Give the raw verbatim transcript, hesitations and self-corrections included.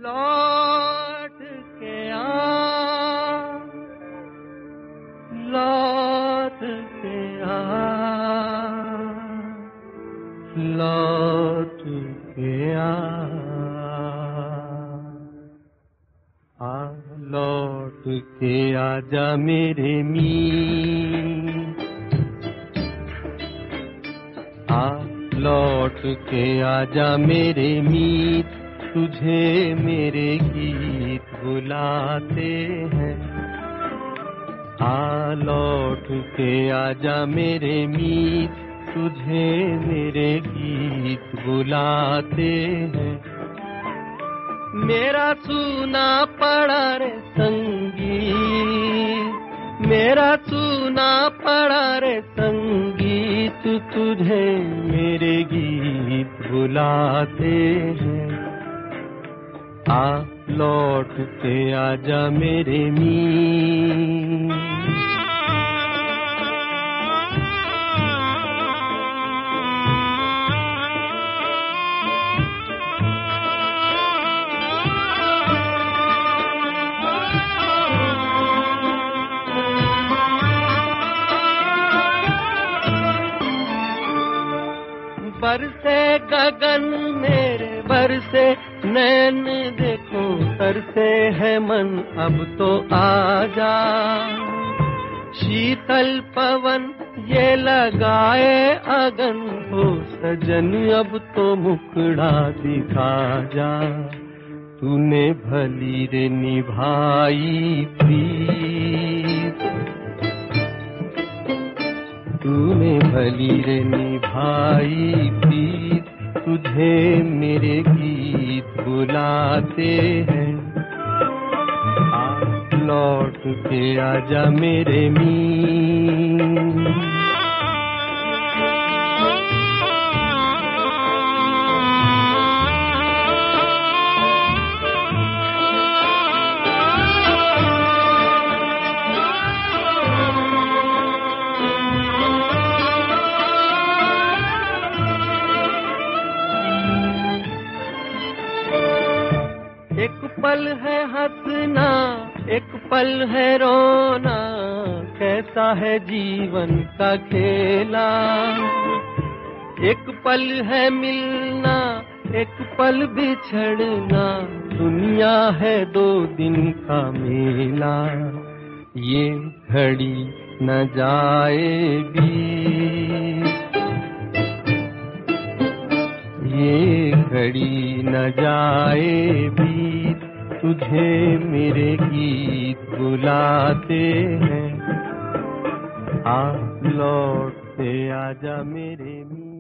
लौट के आ, लौट के आ, लौट के आ, आ लौट के आजा मेरे मीत, आ लौट के आजा मेरे मीत, तुझे मेरे गीत बुलाते हैं। आ लौट के आजा मेरे मीत, तुझे मेरे गीत बुलाते हैं। मेरा सूना पड़ा रे संगीत, मेरा सूना पड़ा रे संगीत, तुझे मेरे गीत बुलाते हैं। आ लौट के आजा मेरे मीत। बरसे गगन मेरे बरसे नैन, देखो तरसे है मन अब तो आजा। शीतल पवन ये लगाए अगन, हो सजन अब तो मुखड़ा दिखा जा। तूने भली रे निभाई प्रीत, तूने भली रे निभाई प्रीत, तुझे मेरे गीत बुलाते हैं। आ लौट के आजा मेरे मीत। एक पल है हंसना, एक पल है रोना, कैसा है जीवन का खेला। एक पल है मिलना, एक पल बिछड़ना, दुनिया है दो दिन का मेला। ये घड़ी न जाएगी, ये घड़ी न जाए बीत, तुझे मेरे गीत बुलाते हैं। आ लौट के आजा मेरे मीत।